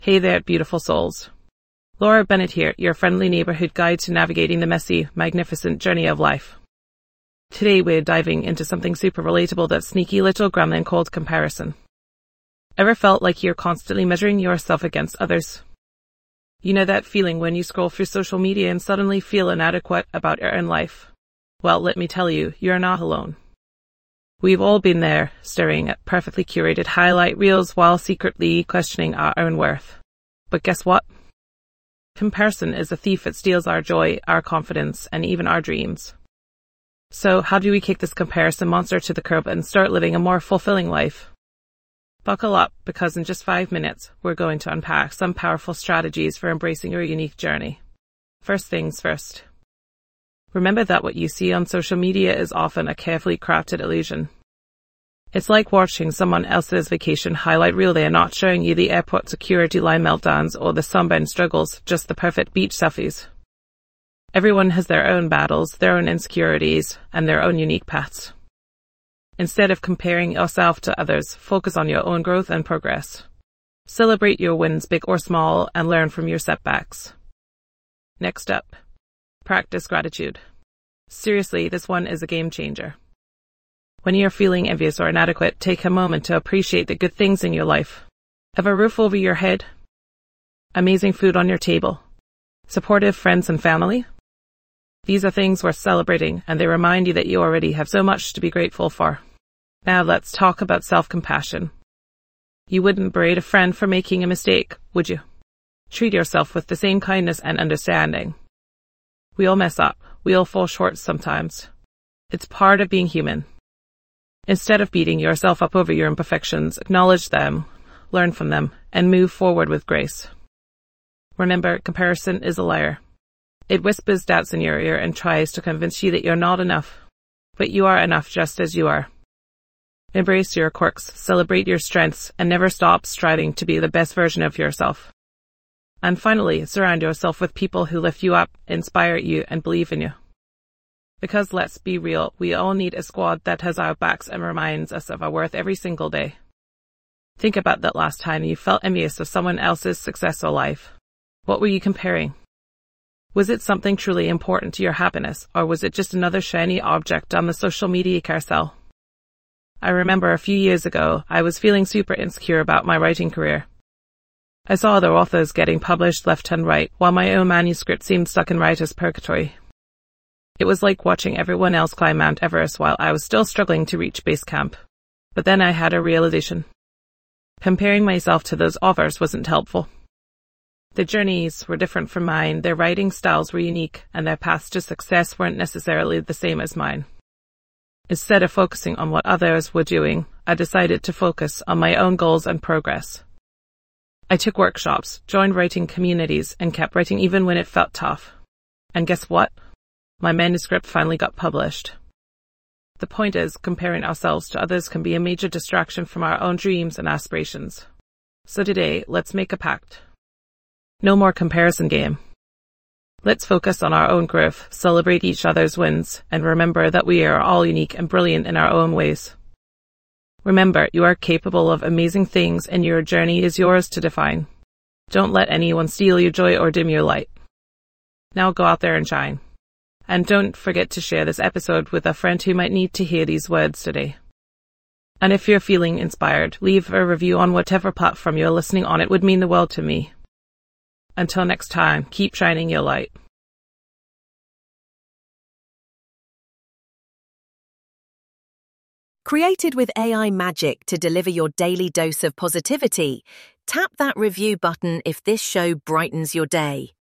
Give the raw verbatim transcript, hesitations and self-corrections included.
Hey there, beautiful souls. Laura Bennett here, your friendly neighborhood guide to navigating the messy, magnificent journey of life. Today we're diving into something super relatable, that sneaky little gremlin called comparison. Ever felt like you're constantly measuring yourself against others? You know that feeling when you scroll through social media and suddenly feel inadequate about your own life? Well, let me tell you, you're not alone. We've all been there, staring at perfectly curated highlight reels while secretly questioning our own worth. But guess what? Comparison is a thief. It steals our joy, our confidence, and even our dreams. So how do we kick this comparison monster to the curb and start living a more fulfilling life? Buckle up, because in just five minutes, we're going to unpack some powerful strategies for embracing your unique journey. First things first. Remember that what you see on social media is often a carefully crafted illusion. It's like watching someone else's vacation highlight reel. They are not showing you the airport security line meltdowns or the sunburn struggles, just the perfect beach selfies. Everyone has their own battles, their own insecurities, and their own unique paths. Instead of comparing yourself to others, focus on your own growth and progress. Celebrate your wins, big or small, and learn from your setbacks. Next up, practice gratitude. Seriously, this one is a game changer. When you're feeling envious or inadequate, take a moment to appreciate the good things in your life. Have a roof over your head? Amazing food on your table? Supportive friends and family? These are things worth celebrating, and they remind you that you already have so much to be grateful for. Now let's talk about self-compassion. You wouldn't berate a friend for making a mistake, would you? Treat yourself with the same kindness and understanding. We all mess up. We all fall short sometimes. It's part of being human. Instead of beating yourself up over your imperfections, acknowledge them, learn from them, and move forward with grace. Remember, comparison is a liar. It whispers doubts in your ear and tries to convince you that you're not enough. But you are enough just as you are. Embrace your quirks, celebrate your strengths, and never stop striving to be the best version of yourself. And finally, surround yourself with people who lift you up, inspire you, and believe in you. Because let's be real, we all need a squad that has our backs and reminds us of our worth every single day. Think about that last time you felt envious of someone else's success or life. What were you comparing? Was it something truly important to your happiness, or was it just another shiny object on the social media carousel? I remember a few years ago, I was feeling super insecure about my writing career. I saw other authors getting published left and right, while my own manuscript seemed stuck in writer's purgatory. It was like watching everyone else climb Mount Everest while I was still struggling to reach base camp. But then I had a realization. Comparing myself to those authors wasn't helpful. Their journeys were different from mine, their writing styles were unique, and their paths to success weren't necessarily the same as mine. Instead of focusing on what others were doing, I decided to focus on my own goals and progress. I took workshops, joined writing communities, and kept writing even when it felt tough. And guess what? My manuscript finally got published. The point is, comparing ourselves to others can be a major distraction from our own dreams and aspirations. So today, let's make a pact. No more comparison game. Let's focus on our own growth, celebrate each other's wins, and remember that we are all unique and brilliant in our own ways. Remember, you are capable of amazing things, and your journey is yours to define. Don't let anyone steal your joy or dim your light. Now go out there and shine. And don't forget to share this episode with a friend who might need to hear these words today. And if you're feeling inspired, leave a review on whatever platform you're listening on. It would mean the world to me. Until next time, keep shining your light. Created with A I magic to deliver your daily dose of positivity, tap that review button if this show brightens your day.